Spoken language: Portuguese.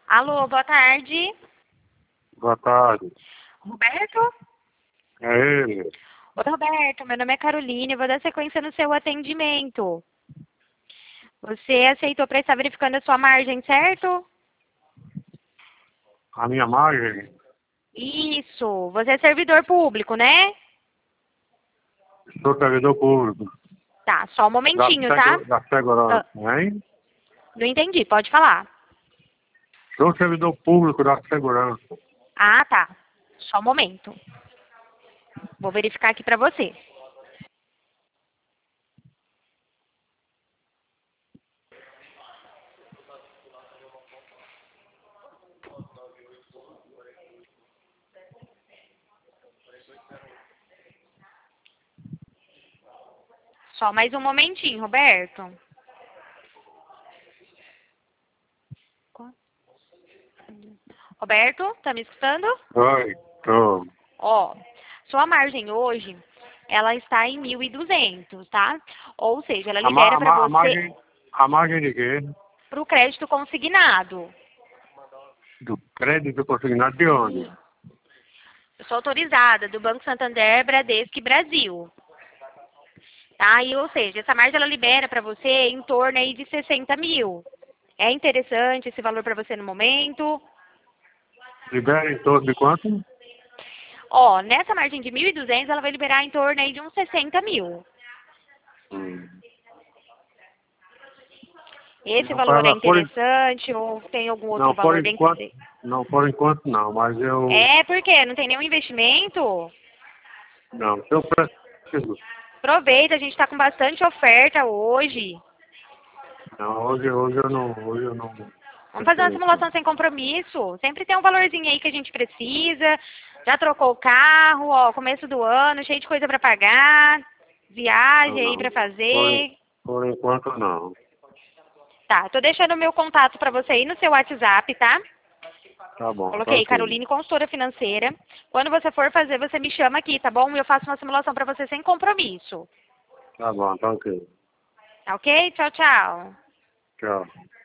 Alô, boa tarde. Boa tarde. Roberto? É ele. Oi, Roberto, meu nome é Caroline, eu vou dar sequência no seu atendimento. Você aceitou para estar verificando a sua margem, certo? A minha margem, Isso, você é servidor público, né? sou servidor público. Tá, só um momentinho, tá? Da segurança, Ah, hein? não entendi, pode falar. Sou servidor público da segurança. Ah, tá. Só um momento. Vou verificar aqui para você. Só mais um momentinho, Roberto. Roberto, tá me escutando? Oi, tô. Ó, sua margem hoje, ela está em 1.200, tá? Ou seja, ela libera para você A margem de quê? para o crédito consignado. Do crédito consignado de onde? Eu sou autorizada do Banco Santander, Bradesco e Brasil. Tá? E, ou seja, essa margem ela libera para você em torno aí de 60 mil. É interessante esse valor para você no momento? Libera em torno de quanto? Ó, nessa margem de 1.200, ela vai liberar em torno aí de uns 60 mil. Esse Não, valor é por, interessante ou tem algum outro não, valor bem que... por enquanto não, mas eu É, por quê? Não tem nenhum investimento? não, eu preciso. Aproveita, a gente está com bastante oferta hoje. Não, hoje eu não Vamos fazer uma pretendo, simulação não. sem compromisso. Sempre tem um valorzinho aí que a gente precisa. Já trocou o carro, ó, começo do ano, cheio de coisa para pagar. Não, Viagem aí não. para fazer. Por enquanto não. Tá, tô deixando o meu contato para você aí no seu WhatsApp, tá? Tá bom, tá Coloquei ok. Caroline, consultora financeira. Quando você for fazer, você me chama aqui, tá bom? E eu faço uma simulação para você sem compromisso. Tá bom, tá ok. Tá ok? Tchau, tchau. Tchau.